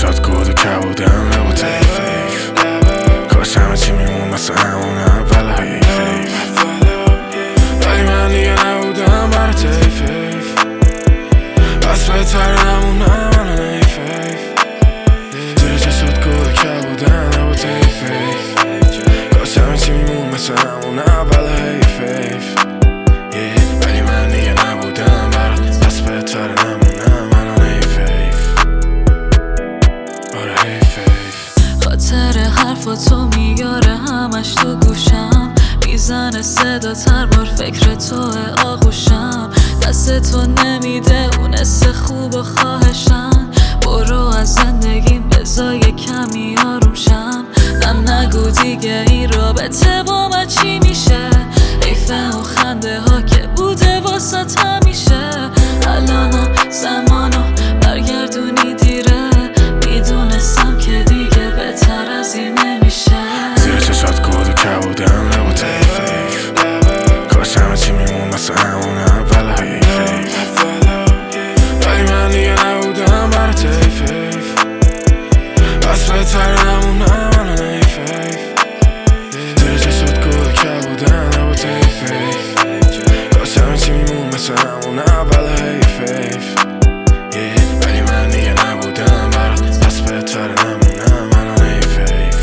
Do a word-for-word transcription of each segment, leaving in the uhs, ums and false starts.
چشات گود و کبودم لب و تیف ایف کاش همه چی میمون مثل همون اول حیف ایف ولی من دیگه نبودم برا تیف ایف بس بهتر نمونم الان ایف ایف زیر چشات گود و کبودم لب و تیف ایف کاش همه چی میمون مثل همون اول حیف ایف ولی من دیگه نبودم برات بس بهتر نمونم الان ایف ایف آره حیف ایف خاطر حرفاتو میاره همش تو گوشم میزنه صدا تر بار فکر توه آغوشم دست تو نمیده اون حس خوب و خواهشم برو از زندگیم بذار یه کمی آرومشم من نگو دیگه این رابطه با من چی میشه حیفه و خنده ها که بوده واسه همیشه الانم زمانو برگردونی دیره میدونستم که دیگه بهتر از این نمیشه زیر چشات گود و کبودم لب و تیف ایف کاش همه چی میمون مثل همون اول حیف ایف ولی من دیگه نبودم برا تیف ایف بس بهتر نمونم الان ایف ایف زیر چشات گود و کبودم لب و تیف ایف کاش همه چی میمون مثل همون اول حیف ایف ولی من دیگه نبودم برات بس بهتر نمونم الان ایف ایف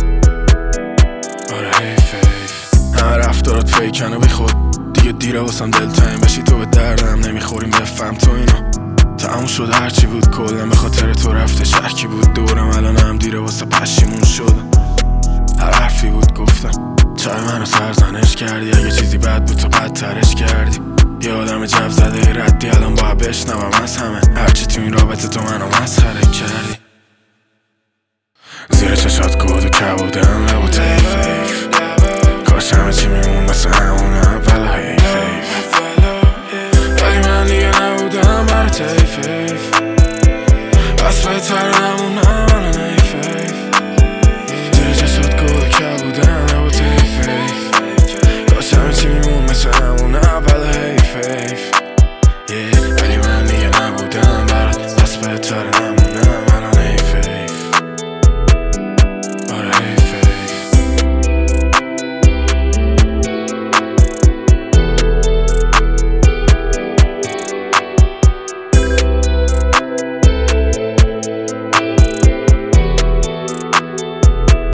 آره حیف ایف همه رفتارات فیکنه بی خود دیگه دیره واسم دلتنگ بشی تو به دردم نمیخوریم بفهم تو اینو تموم شده هرچی بود کلم به خاطر تو رفته شرکی بود دورم الان هم دیره واسه پشیمون شدم هر حرفی بود گفتم چای منو سرزنش کردی اگه چیزی بد بود تو بدترش کردی یه آدم جب زده ردی الان باید بشنوم از همه هرچی تو این رابطه تو منو مسخره کردی زیر چشات گود و کبودم لب و تیف ایف کاش همه چی میمون مثل همون اول حیف ایف ولی من دیگه نبودم برا تیف ایف بس بهتر نمونم